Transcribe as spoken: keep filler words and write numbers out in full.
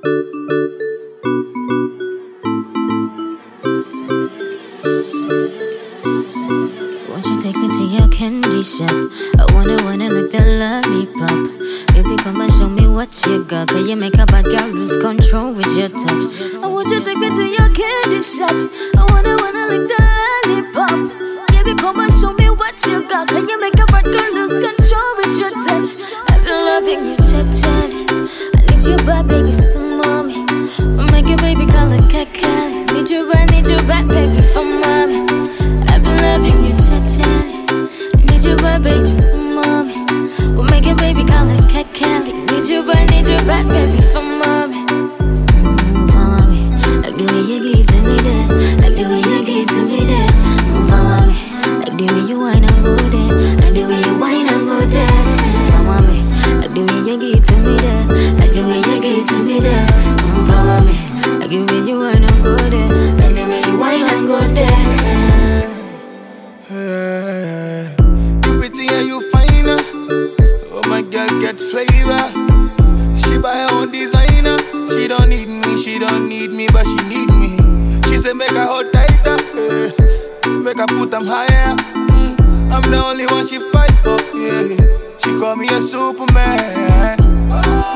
Won't you take me to your candy shop? I wanna, wanna lick that lollipop. Baby, come and show me what you got. Can you make a bad girl lose control with your touch? I want you to take me to your candy shop. I wanna, wanna lick that lollipop. Baby, come and show me what you got. Can you make a bad girl lose control with your touch? I've been loving you, chat chat. I need you back, baby, some mommy. I'll make it, baby, call it cat cat. Need you right, need you back, baby, for mommy. I've been loving you, chat chat. Need you right, baby, some mommy. We'll make it, baby, call it cat cat. Need you right, need you back, baby, for mommy. Mm, for mommy. Like the way you give to me that. Like the way you give to me that. Mm, for mommy. Like the way you whine and go there. Like the way you whine and go there. For mommy. Like the way you give to me that. Like the way you give to me that. Mm, for mommy. Like the way you whine and go there. Like the way you whine and go there. You pretty and you fine. Oh my girl get flavor. She buy her own designer. She don't need me, she don't need me, but she need me. She say make her hold tighter, yeah. Make her put them higher. mm. I'm the only one she fight for, yeah. She call me a Superman.